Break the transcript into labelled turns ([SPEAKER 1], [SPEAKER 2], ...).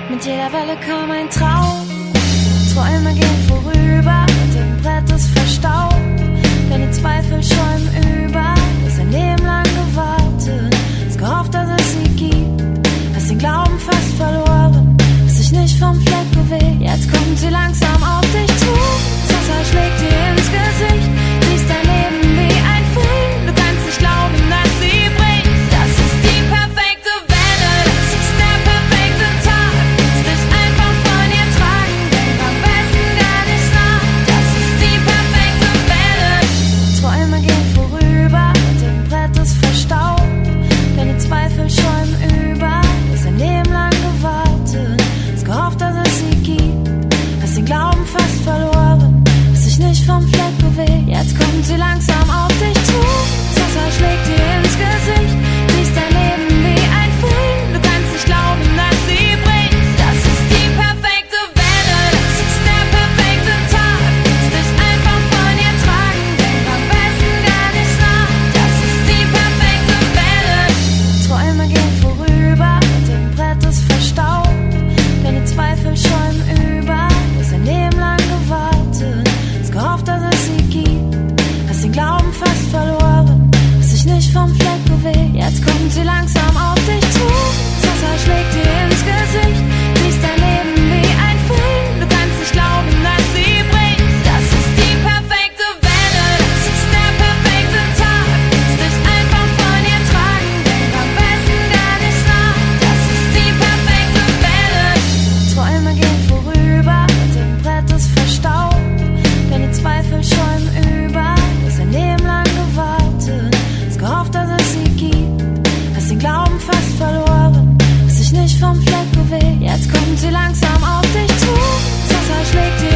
[SPEAKER 1] Mit jeder Welle kam ein Traum. Träume gehen vorüber, dem Brett ist verstaubt. Deine Zweifel schäumen über, das ein Leben lang gewartet. Hast gehofft, dass es sie gibt, hast den Glauben fast verloren. Hast dich nicht vom Fleck bewegt, jetzt kommt sie langsam auf dich zu. Das Wasser schlägt dir ins Gesicht, siehst dein Leben wie ein Film. Du kannst nicht glauben, dass sie bricht. Das ist die perfekte Welle, das ist der perfekte Tag. Lass dich einfach von ihr tragen, denk am besten gar nicht nach. Das ist die perfekte Welle. Träume gehen vorüber, dem Brett ist verstaubt. Deine Zweifel schäumen über, hast ein Leben lang gewartet. Hast gehofft, dass es sie gibt, hast den Glauben fast verloren. Hast dich nicht vom Fleck bewegt, jetzt kommt sie langsam auf dich zu. Das Wasser schlägt dir ins Gesicht, siehst dein Leben wie ein Film. Du kannst nicht glauben, dass sie bricht. Das ist die perfekte Welle, das ist der perfekte Tag. Lass dich einfach von ihr tragen, denk am besten gar nicht nach. Das ist die perfekte Welle. Träume gehen vorüber, dem Brett ist verstaubt. Deine Zweifel schäumen über, hast ein Leben lang gewartet. Hast gehofft, dass es sie gibt, hast den Glauben fast verloren. Hast dich nicht vom Fleck bewegt, jetzt kommt sie langsam auf dich zu. Das Wasser schlägt dir ins Gesicht, siehst dein Leben wie ein Film. Du kannst nicht glauben, dass sie bricht. Das ist die perfekte Welle, das ist der perfekte Tag. Lass dich einfach von ihr tragen, denk am besten gar nicht nach. Das ist die perfekte Welle. Träume gehen vorüber, dem Brett ist verstaubt. Deine Zweifel schäumen über, hast ein Leben lang gewartet. Hast gehofft, dass es sie gibt, hast den Glauben fast verloren. Hast dich nicht vom Fleck bewegt, jetzt kommt sie langsam auf dich zu. Das Wasser schlägt dir